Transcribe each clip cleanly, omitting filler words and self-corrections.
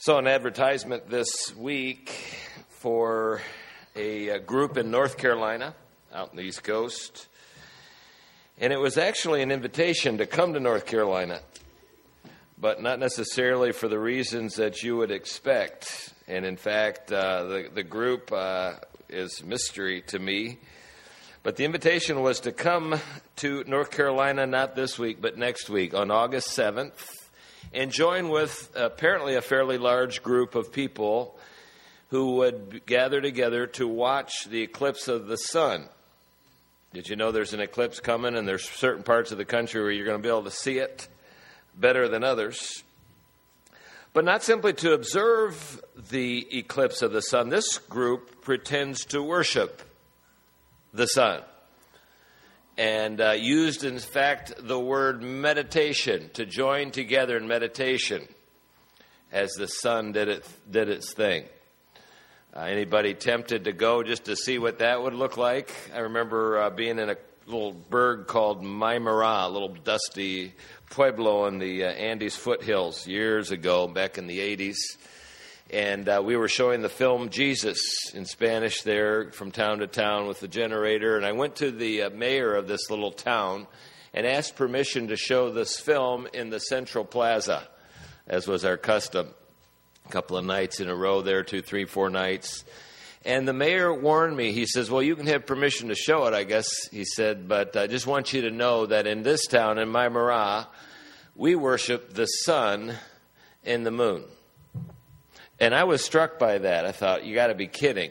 Saw an advertisement this week for a group in North Carolina, out in the East Coast. And it was actually an invitation to come to North Carolina, but not necessarily for the reasons that you would expect. And in fact, the group is mystery to me. But the invitation was to come to North Carolina, not this week, but next week on August 7th, and join with apparently a fairly large group of people who would gather together to watch the eclipse of the sun. Did you know there's an eclipse coming, and there's certain parts of the country where you're going to be able to see it better than others? But not simply to observe the eclipse of the sun. This group pretends to worship the sun, and used, in fact, the word meditation, to join together in meditation as the sun did its thing. Anybody tempted to go just to see what that would look like? I remember being in a little burg called Maimara, a little dusty pueblo in the Andes foothills years ago, back in the 80s. And we were showing the film Jesus in Spanish there from town to town with the generator. And I went to the mayor of this little town and asked permission to show this film in the Central Plaza, as was our custom. A couple of nights in a row there, 2, 3, 4 nights. And the mayor warned me. He says, well, you can have permission to show it, I guess, he said. But I just want you to know that in this town, in Maimara, we worship the sun and the moon. And I was struck by that. I thought, you got to be kidding.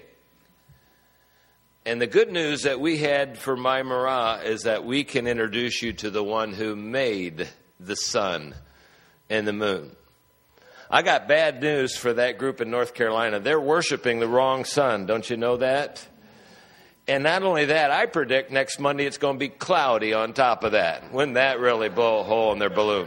And the good news that we had for Maimara is that we can introduce you to the one who made the sun and the moon. I got bad news for that group in North Carolina. They're worshiping the wrong sun. Don't you know that? And not only that, I predict next Monday it's going to be cloudy on top of that. Wouldn't that really blow a hole in their balloon?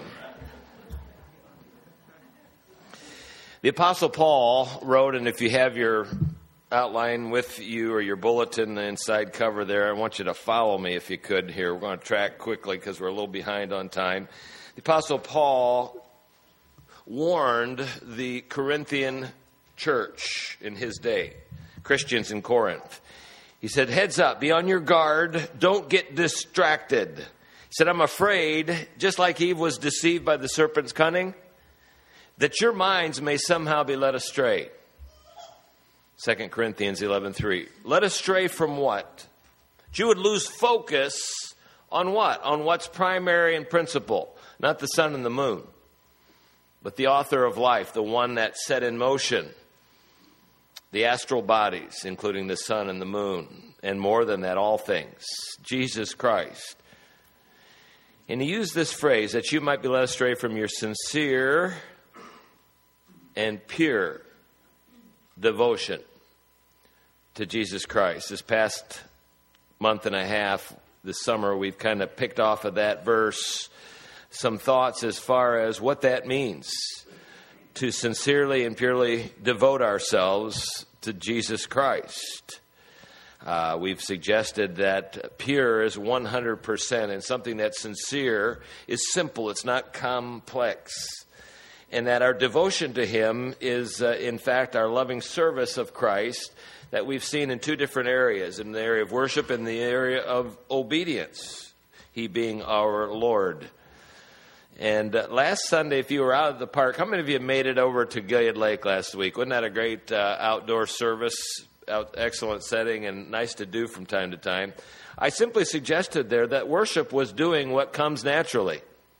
The Apostle Paul wrote, and if you have your outline with you or your bulletin, the inside cover there, I want you to follow me if you could here. We're going to track quickly because we're a little behind on time. The Apostle Paul warned the Corinthian church in his day, Christians in Corinth. He said, heads up, be on your guard, don't get distracted. He said, I'm afraid, just like Eve was deceived by the serpent's cunning, that your minds may somehow be led astray. 2 Corinthians 11:3. Led astray from what? That you would lose focus on what? On what's primary and principal. Not the sun and the moon, but the author of life, the one that set in motion the astral bodies, including the sun and the moon, and more than that, all things, Jesus Christ. And he used this phrase, that you might be led astray from your sincere and pure devotion to Jesus Christ. This past month and a half, this summer, we've kind of picked off of that verse some thoughts as far as what that means to sincerely and purely devote ourselves to Jesus Christ. We've suggested that pure is 100%, and something that's sincere is simple. It's not complex. And that our devotion to him is, in fact, our loving service of Christ that we've seen in two different areas, in the area of worship and the area of obedience, he being our Lord. And last Sunday, if you were out at the park, how many of you made it over to Gilead Lake last week? Wasn't that a great outdoor service, excellent setting, and nice to do from time to time? I simply suggested there that worship was doing what comes naturally.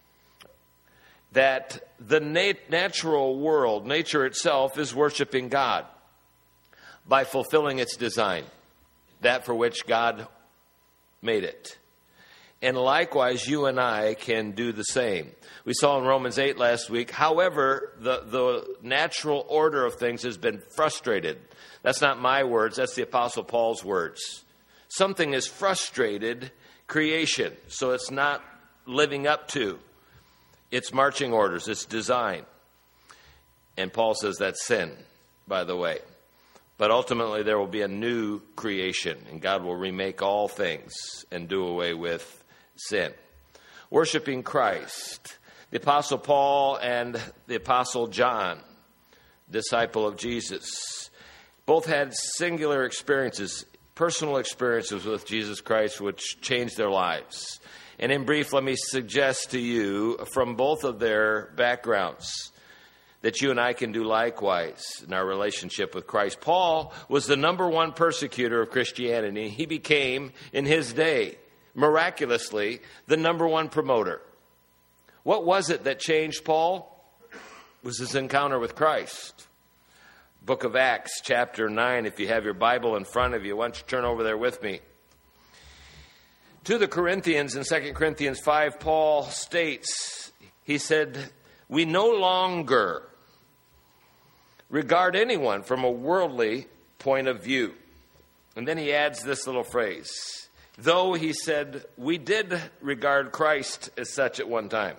That the natural world, nature itself, is worshiping God by fulfilling its design, that for which God made it. And likewise, you and I can do the same. We saw in Romans 8 last week, however, the natural order of things has been frustrated. That's not my words, that's the Apostle Paul's words. Something is frustrated creation, so it's not living up to its marching orders, its design. And Paul says that's sin, by the way. But ultimately there will be a new creation, and God will remake all things and do away with sin. Worshiping Christ. The Apostle Paul and the Apostle John disciple of Jesus. Both had singular experiences, personal experiences with Jesus Christ, which changed their lives. And in brief, let me suggest to you from both of their backgrounds that you and I can do likewise in our relationship with Christ. Paul was the number one persecutor of Christianity. He became, in his day, miraculously, the number one promoter. What was it that changed Paul? It was his encounter with Christ. Book of Acts, chapter 9, if you have your Bible in front of you, why don't you turn over there with me? To the Corinthians in 2 Corinthians 5, Paul states, he said, we no longer regard anyone from a worldly point of view. And then he adds this little phrase, though he said, we did regard Christ as such at one time.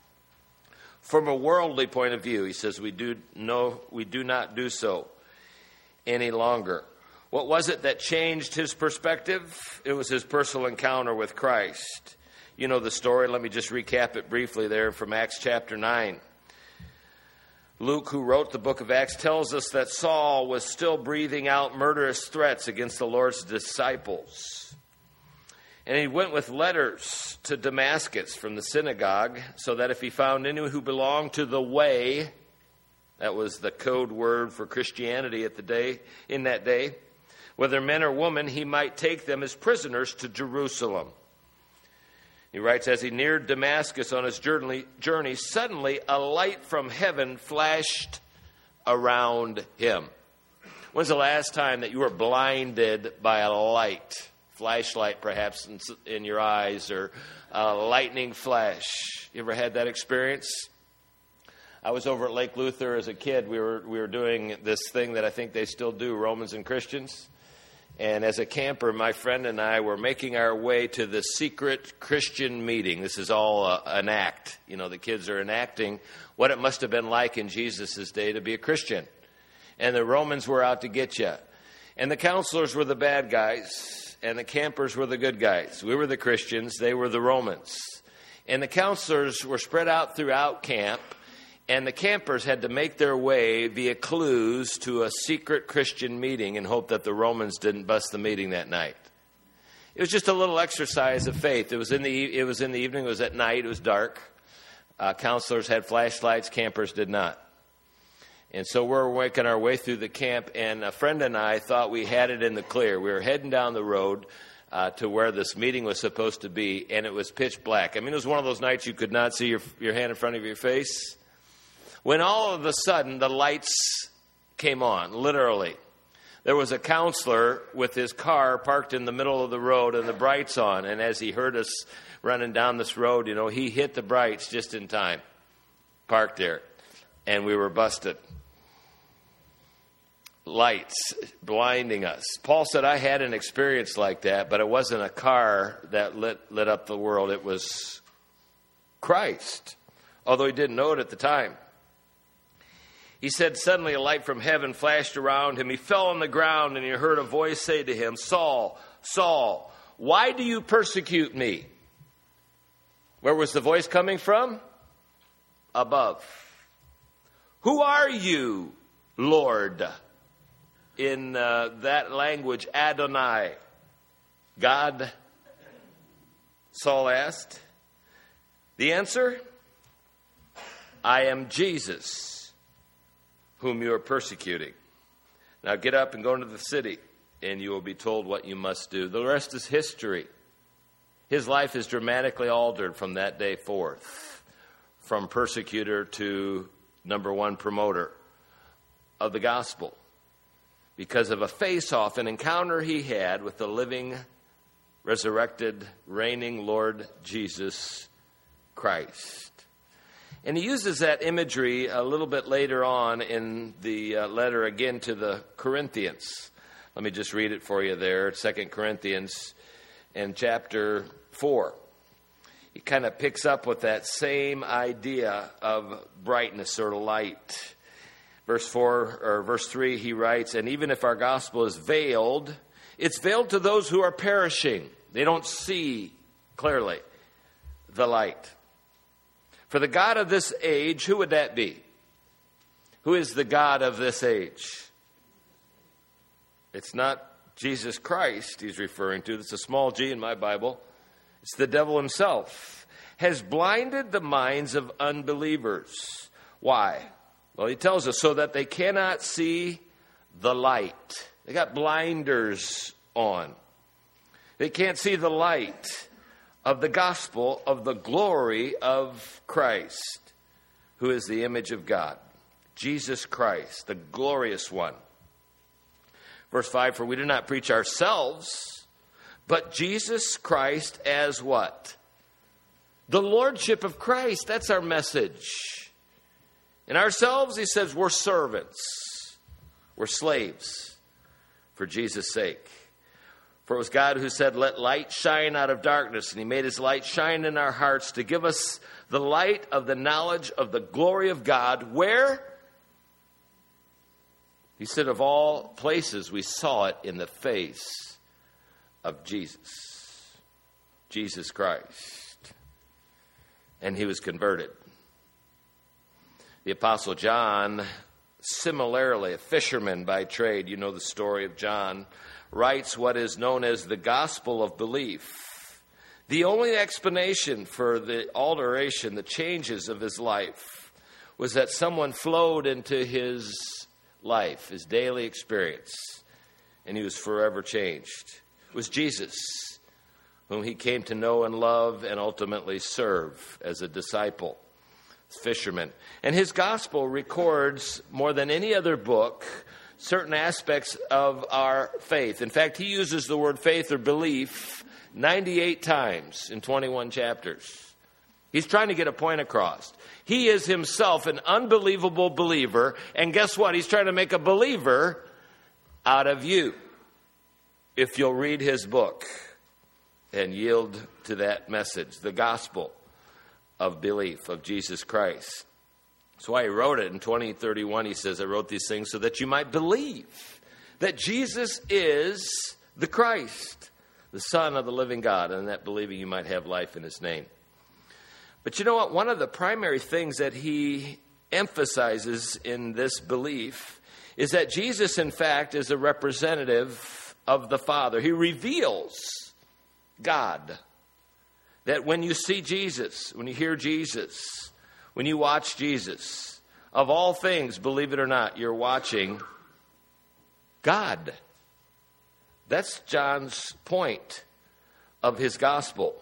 From a worldly point of view, he says, we do not do so any longer. What was it that changed his perspective? It was his personal encounter with Christ. You know the story. Let me just recap it briefly there from Acts chapter 9. Luke, who wrote the book of Acts, tells us that Saul was still breathing out murderous threats against the Lord's disciples. And he went with letters to Damascus from the synagogue so that if he found anyone who belonged to the way, that was the code word for Christianity in that day, whether men or women, he might take them as prisoners to Jerusalem. He writes, as he neared Damascus on his journey, suddenly a light from heaven flashed around him. When's the last time that you were blinded by a light? Flashlight, perhaps, in your eyes, or a lightning flash. You ever had that experience? I was over at Lake Luther as a kid. We were doing this thing that I think they still do, Romans and Christians. And as a camper, my friend and I were making our way to the secret Christian meeting. This is all an act. You know, the kids are enacting what it must have been like in Jesus' day to be a Christian. And the Romans were out to get you. And the counselors were the bad guys, and the campers were the good guys. We were the Christians, they were the Romans. And the counselors were spread out throughout camp, and the campers had to make their way via clues to a secret Christian meeting in hope that the Romans didn't bust the meeting that night. It was just a little exercise of faith. It was in the evening. It was at night. It was dark. Counselors had flashlights. Campers did not. And so we're working our way through the camp, and a friend and I thought we had it in the clear. We were heading down the road to where this meeting was supposed to be, and it was pitch black. I mean, it was one of those nights you could not see your hand in front of your face. When all of a sudden the lights came on, literally. There was a counselor with his car parked in the middle of the road and the brights on. And as he heard us running down this road, you know, he hit the brights just in time, parked there, and we were busted. Lights blinding us. Paul said, I had an experience like that, but it wasn't a car that lit up the world. It was Christ, although he didn't know it at the time. He said, suddenly a light from heaven flashed around him. He fell on the ground, and he heard a voice say to him, Saul, Saul, why do you persecute me? Where was the voice coming from? Above. Who are you, Lord? In that language, Adonai, God, Saul asked. The answer, I am Jesus, whom you are persecuting. Now get up and go into the city, and you will be told what you must do. The rest is history. His life is dramatically altered from that day forth, from persecutor to number one promoter of the gospel, because of a face-off, an encounter he had with the living, resurrected, reigning Lord Jesus Christ. And he uses that imagery a little bit later on in the letter again to the Corinthians. Let me just read it for you there, 2 Corinthians in chapter 4. He kind of picks up with that same idea of brightness or light. Verse 3, he writes, and even if our gospel is veiled, it's veiled to those who are perishing. They don't see clearly the light. For the God of this age, who would that be? Who is the God of this age? It's not Jesus Christ he's referring to. It's a small g in my Bible. It's the devil himself. Has blinded the minds of unbelievers. Why? Well, he tells us so that they cannot see the light. They got blinders on. They can't see the light of the gospel of the glory of Christ, who is the image of God. Jesus Christ, the glorious one. Verse 5, for we do not preach ourselves, but Jesus Christ as what? The lordship of Christ. That's our message. In ourselves, he says, we're servants. We're slaves for Jesus' sake. For it was God who said, let light shine out of darkness. And he made his light shine in our hearts to give us the light of the knowledge of the glory of God. Where? He said, of all places, we saw it in the face of Jesus. Jesus Christ. And he was converted. The Apostle John, similarly, a fisherman by trade, you know the story of John, writes what is known as the gospel of belief. The only explanation for the alteration, the changes of his life, was that someone flowed into his life, his daily experience, and he was forever changed. It was Jesus, whom he came to know and love and ultimately serve as a disciple, fisherman. And his gospel records more than any other book certain aspects of our faith. In fact, he uses the word faith or belief 98 times in 21 chapters. He's trying to get a point across. He is himself an unbelievable believer, and guess what? He's trying to make a believer out of you if you'll read his book and yield to that message, the gospel of belief of Jesus Christ. That's why he wrote it in 20:31. He says, I wrote these things so that you might believe that Jesus is the Christ, the Son of the living God, and that believing you might have life in his name. But you know what? One of the primary things that he emphasizes in this belief is that Jesus, in fact, is a representative of the Father. He reveals God. That when you see Jesus, when you hear Jesus, when you watch Jesus, of all things, believe it or not, you're watching God. That's John's point of his gospel.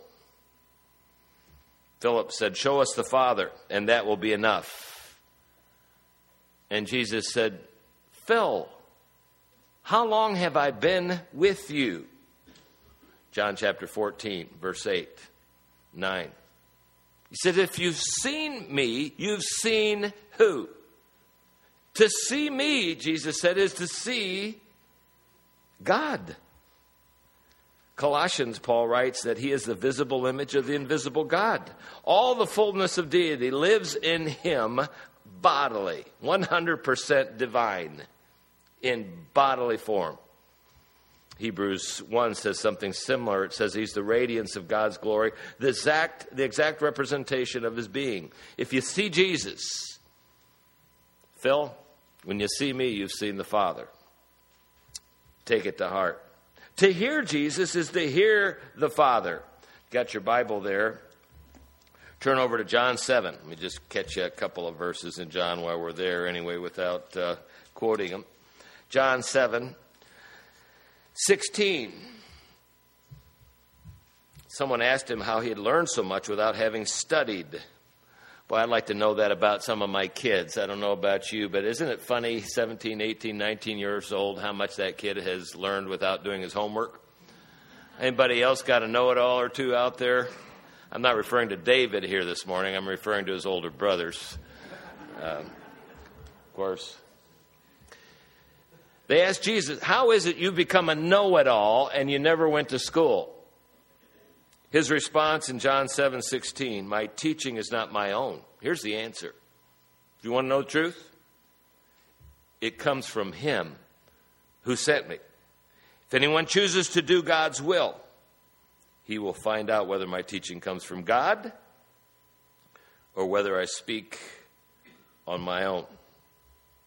Philip said, show us the Father, and that will be enough. And Jesus said, Phil, how long have I been with you? John chapter 14, verse 8, 9. He said, if you've seen me, you've seen who? To see me, Jesus said, is to see God. Colossians, Paul writes that he is the visible image of the invisible God. All the fullness of deity lives in him bodily, 100% divine, in bodily form. Hebrews 1 says something similar. It says he's the radiance of God's glory, the exact representation of his being. If you see Jesus, Phil, when you see me, you've seen the Father. Take it to heart. To hear Jesus is to hear the Father. Got your Bible there. Turn over to John 7. Let me just catch you a couple of verses in John while we're there anyway without quoting them. John 7, 16. Someone asked him how he had learned so much without having studied. Boy, I'd like to know that about some of my kids. I don't know about you, but isn't it funny, 17, 18, 19 years old, how much that kid has learned without doing his homework? Anybody else got a know-it-all or two out there? I'm not referring to David here this morning. I'm referring to his older brothers. Of course. They asked Jesus, how is it you become a know-it-all and you never went to school? His response in John 7:16, my teaching is not my own. Here's the answer. Do you want to know the truth? It comes from him who sent me. If anyone chooses to do God's will, he will find out whether my teaching comes from God or whether I speak on my own.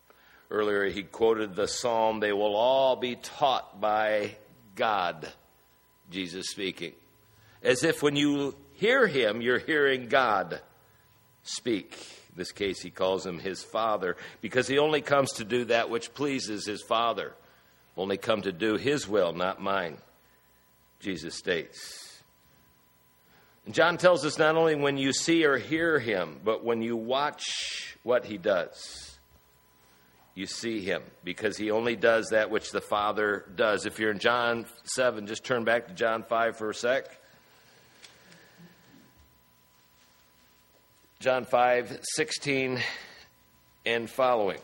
Earlier he quoted the psalm, "They will all be taught by God," Jesus speaking. As if when you hear him, you're hearing God speak. In this case, he calls him his Father, because he only comes to do that which pleases his Father. Only come to do his will, not mine, Jesus states. And John tells us not only when you see or hear him, but when you watch what he does, you see him, because he only does that which the Father does. If you're in John 7, just turn back to John 5 for a sec. John 5:16 and following.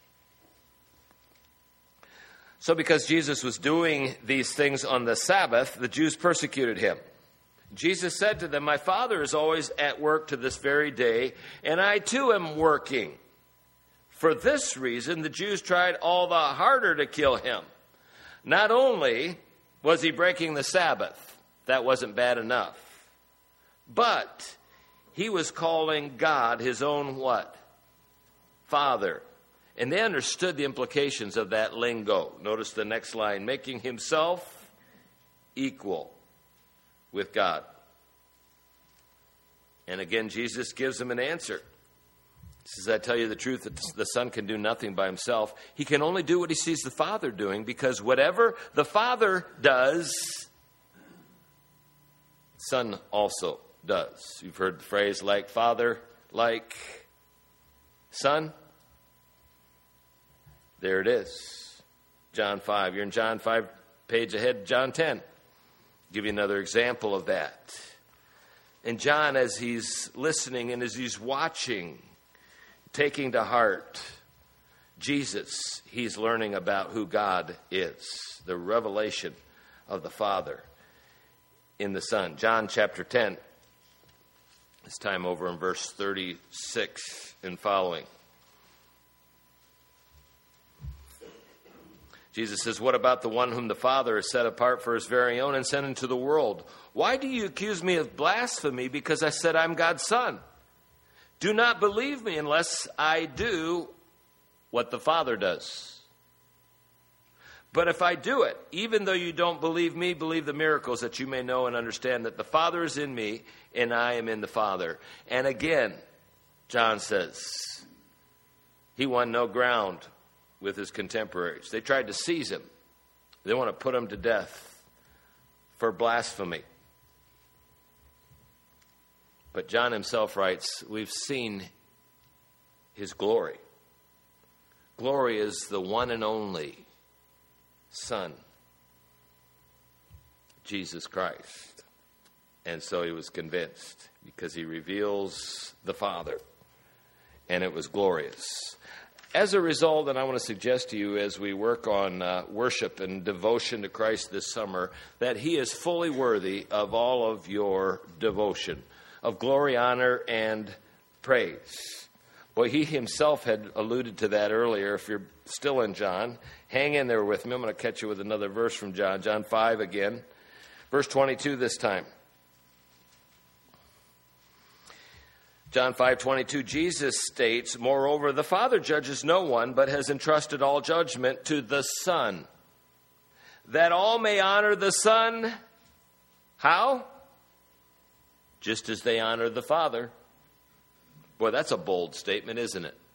So because Jesus was doing these things on the Sabbath, the Jews persecuted him. Jesus said to them, "My Father is always at work to this very day, and I too am working." For this reason, the Jews tried all the harder to kill him. Not only was he breaking the Sabbath, that wasn't bad enough, but he was calling God his own what? Father. And they understood the implications of that lingo. Notice the next line, making himself equal with God. And again, Jesus gives them an answer. He says, "I tell you the truth, that the Son can do nothing by himself. He can only do what he sees the Father doing, because whatever the Father does, the Son also does." You've heard the phrase, like Father, like Son. There it is. John 5. You're in John 5, page ahead, John 10. Give you another example of that. And John, as he's listening and as he's watching, taking to heart Jesus, he's learning about who God is, the revelation of the Father in the Son. John chapter 10, this time over in verse 36 and following. Jesus says, "What about the one whom the Father has set apart for his very own and sent into the world? Why do you accuse me of blasphemy because I said I'm God's Son? Do not believe me unless I do what the Father does. But if I do it, even though you don't believe me, believe the miracles, that you may know and understand that the Father is in me and I am in the Father." And again, John says, he won no ground with his contemporaries. They tried to seize him. They want to put him to death for blasphemy. But John himself writes, we've seen his glory. Glory is the one and only Son, Jesus Christ. And so he was convinced, because he reveals the Father. And it was glorious. As a result, and I want to suggest to you as we work on worship and devotion to Christ this summer, that he is fully worthy of all of your devotion, of glory, honor, and praise. Boy, he himself had alluded to that earlier. If you're still in John, hang in there with me. I'm going to catch you with another verse from John. John 5 again, verse 22 this time. John 5:22, Jesus states, "Moreover, the Father judges no one, but has entrusted all judgment to the Son, that all may honor the Son." How? Just as they honor the Father. Boy, that's a bold statement, isn't it?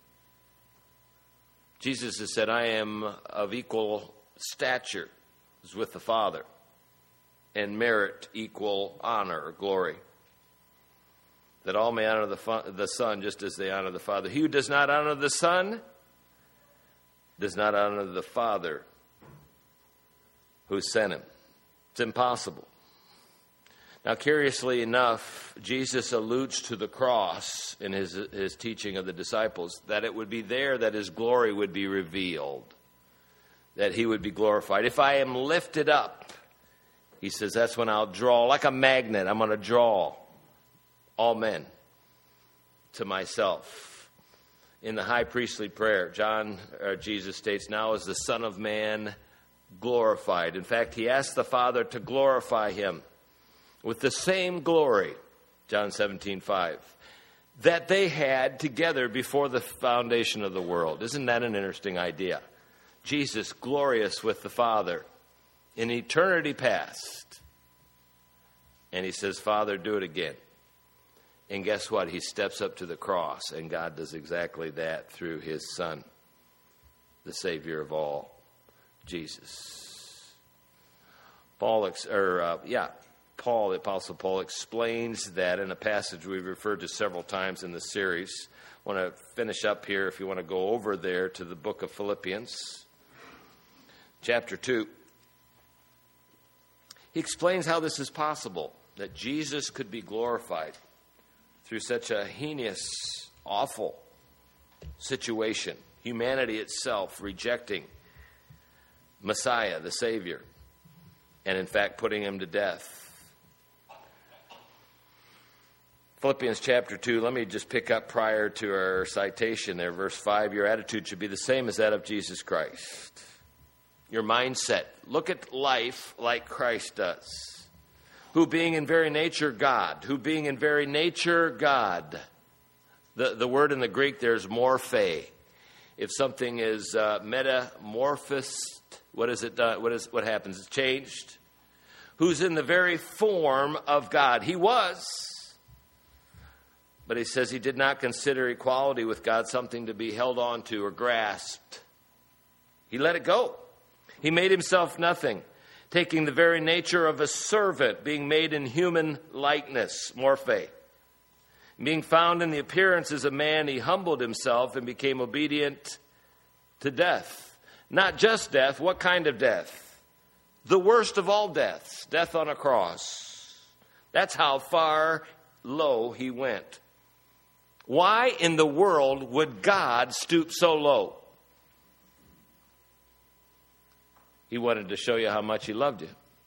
Jesus has said, "I am of equal stature as with the Father, and merit equal honor or glory. That all may honor the Son just as they honor the Father. He who does not honor the Son does not honor the Father who sent him." It's impossible. Now, curiously enough, Jesus alludes to the cross in his teaching of the disciples, that it would be there that his glory would be revealed, that he would be glorified. If I am lifted up, he says, that's when I'll draw, like a magnet, I'm going to draw all men to myself. In the high priestly prayer, Jesus states, "Now is the Son of Man glorified." In fact, he asked the Father to glorify him with the same glory, John 17:5, that they had together before the foundation of the world. Isn't that an interesting idea? Jesus glorious with the Father in eternity past. And he says, Father, do it again. And guess what? He steps up to the cross, and God does exactly that through his Son, the Savior of all, Jesus. Paul, the Apostle Paul, explains that in a passage we've referred to several times in the series. I want to finish up here, if you want to go over there to the book of Philippians, chapter 2. He explains how this is possible, that Jesus could be glorified through such a heinous, awful situation. Humanity itself rejecting Messiah, the Savior, and in fact putting him to death. Philippians chapter 2, let me just pick up prior to our citation there, verse 5. Your attitude should be the same as that of Jesus Christ. Your mindset. Look at life like Christ does. Who being in very nature God. The word in the Greek there is morphe. If something is metamorphosed, what happens? It's changed. Who's in the very form of God. He was. But he says he did not consider equality with God something to be held on to or grasped. He let it go. He made himself nothing, taking the very nature of a servant, being made in human likeness, morphe. Being found in the appearance as a man, he humbled himself and became obedient to death. Not just death, what kind of death? The worst of all deaths, death on a cross. That's how far low he went. Why in the world would God stoop so low? He wanted to show you how much he loved you.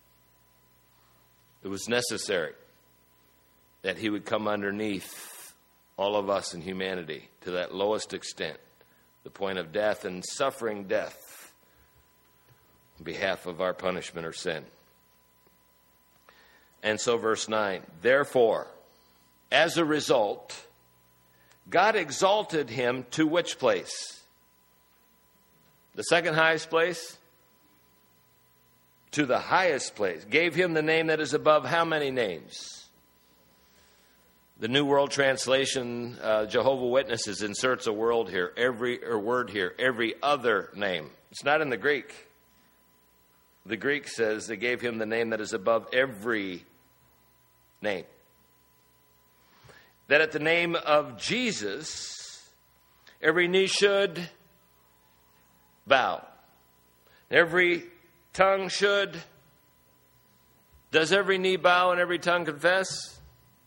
It was necessary that he would come underneath all of us in humanity to that lowest extent, the point of death and suffering death on behalf of our punishment or sin. And so verse 9, therefore, as a result, God exalted him to which place? The second highest place? To the highest place. Gave him the name that is above how many names? The New World Translation, Jehovah's Witnesses, inserts a word here, every other name. It's not in the Greek. The Greek says they gave him the name that is above every name. That at the name of Jesus, every knee should bow. Every tongue should. Does every knee bow and every tongue confess?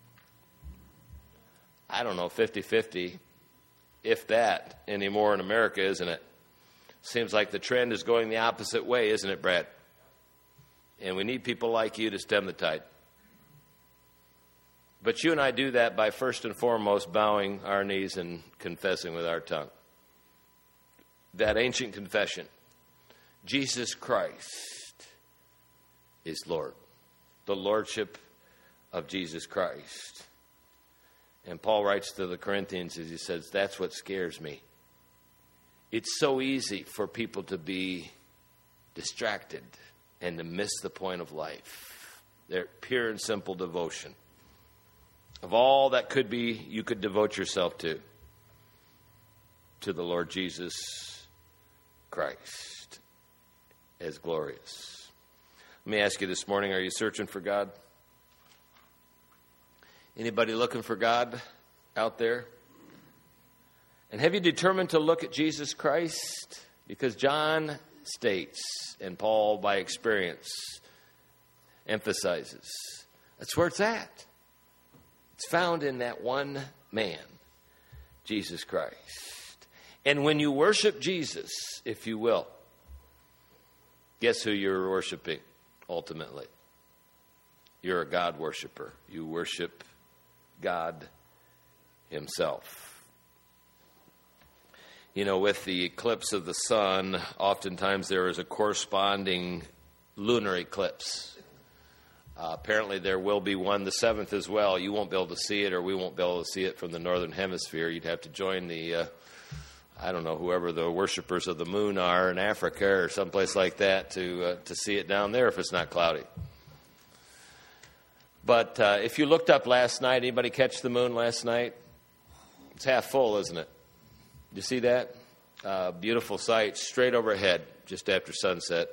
I don't know, 50-50, if that, anymore in America, isn't it? Seems like the trend is going the opposite way, isn't it, Brad? And we need people like you to stem the tide. But you and I do that by first and foremost bowing our knees and confessing with our tongue. That ancient confession. Jesus Christ is Lord. The Lordship of Jesus Christ. And Paul writes to the Corinthians as he says, that's what scares me. It's so easy for people to be distracted and to miss the point of life. Their pure and simple devotion. Of all that could be, you could devote yourself to the Lord Jesus Christ as glorious. Let me ask you this morning, are you searching for God? Anybody looking for God out there? And have you determined to look at Jesus Christ? Because John states, and Paul by experience emphasizes, that's where it's at. It's found in that one man, Jesus Christ. And when you worship Jesus, if you will, guess who you're worshiping ultimately? You're a God worshiper. You worship God himself. You know, with the eclipse of the sun, oftentimes there is a corresponding lunar eclipse Apparently there will be one the 7th as well. You won't be able to see it, or we won't be able to see it from the northern hemisphere. You'd have to join the, I don't know, whoever the worshipers of the moon are in Africa or someplace like that to see it down there if it's not cloudy. But if you looked up last night, anybody catch the moon last night? It's half full, isn't it? You see that? Beautiful sight, straight overhead, just after sunset.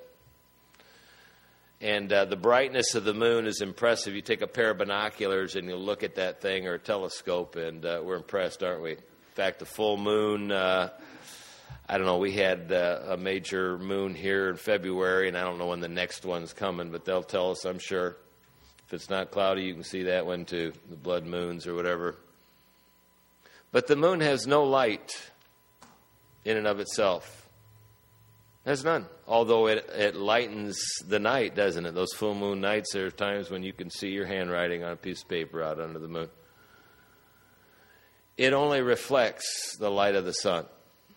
And the brightness of the moon is impressive. You take a pair of binoculars and you look at that thing, or a telescope, and we're impressed, aren't we? In fact, the full moon, I don't know, we had a major moon here in February, and I don't know when the next one's coming, but they'll tell us, I'm sure. If it's not cloudy, you can see that one too, the blood moons or whatever. But the moon has no light in and of itself. It has none. Although it lightens the night, doesn't it? Those full moon nights, there are times when you can see your handwriting on a piece of paper out under the moon. It only reflects the light of the sun.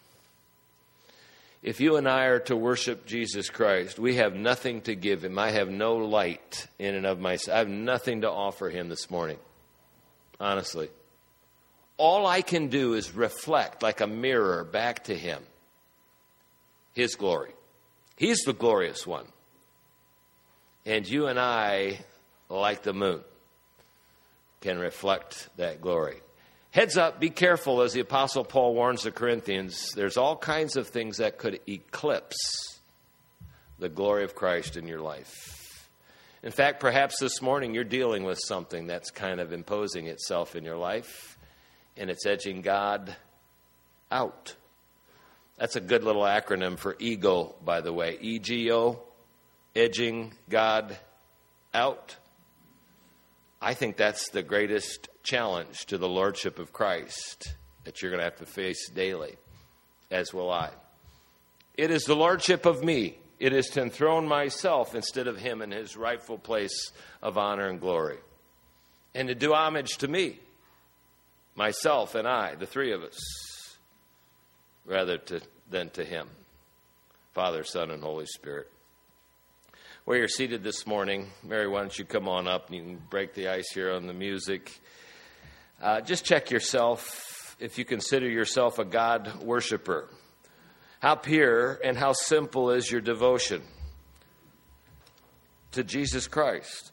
If you and I are to worship Jesus Christ, we have nothing to give him. I have no light in and of myself. I have nothing to offer him this morning. Honestly. All I can do is reflect like a mirror back to him his glory. He's the glorious one. And you and I, like the moon, can reflect that glory. Heads up, be careful, as the Apostle Paul warns the Corinthians, there's all kinds of things that could eclipse the glory of Christ in your life. In fact, perhaps this morning you're dealing with something that's kind of imposing itself in your life, and it's edging God out. That's a good little acronym for ego, by the way. EGO, edging God out. I think that's the greatest challenge to the Lordship of Christ that you're going to have to face daily, as will I. It is the Lordship of me. It is to enthrone myself instead of him in his rightful place of honor and glory. And to do homage to me, myself and I, the three of us, rather than to him, Father, Son, and Holy Spirit. Where you're seated this morning, Mary, why don't you come on up and you can break the ice here on the music. Just check yourself if you consider yourself a God worshiper. How pure and how simple is your devotion to Jesus Christ?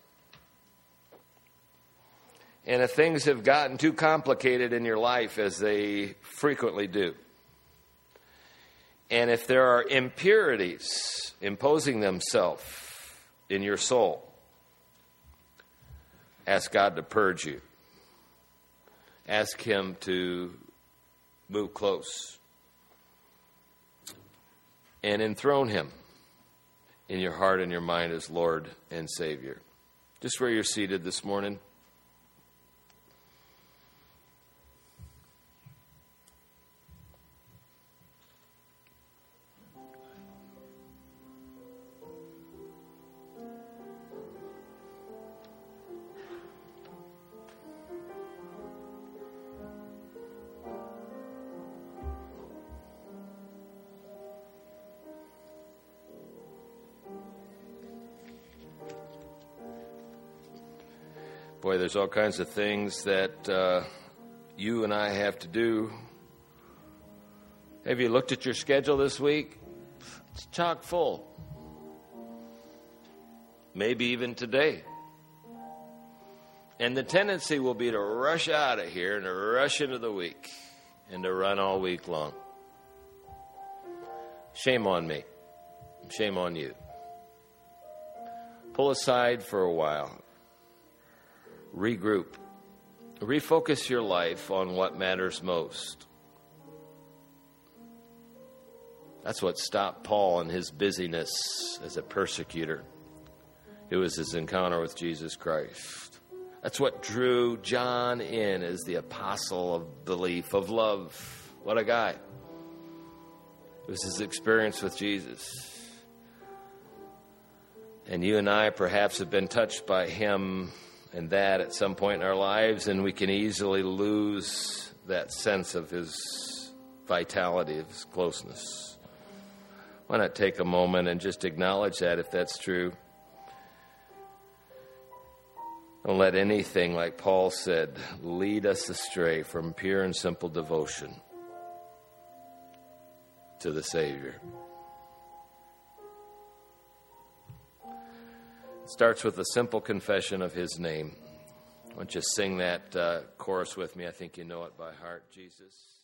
And if things have gotten too complicated in your life, as they frequently do, and if there are impurities imposing themselves in your soul, ask God to purge you. Ask him to move close and enthrone him in your heart and your mind as Lord and Savior. Just where you're seated this morning. Boy, there's all kinds of things that you and I have to do. Have you looked at your schedule this week? It's chock full. Maybe even today. And the tendency will be to rush out of here and to rush into the week and to run all week long. Shame on me. Shame on you. Pull aside for a while. Regroup. Refocus your life on what matters most. That's what stopped Paul in his busyness as a persecutor. It was his encounter with Jesus Christ. That's what drew John in as the apostle of belief, of love. What a guy. It was his experience with Jesus. And you and I perhaps have been touched by him and that at some point in our lives, and we can easily lose that sense of his vitality, of his closeness. Why not take a moment and just acknowledge that if that's true? Don't let anything, like Paul said, lead us astray from pure and simple devotion to the Savior. It starts with a simple confession of His name. Why don't you sing that chorus with me? I think you know it by heart, Jesus.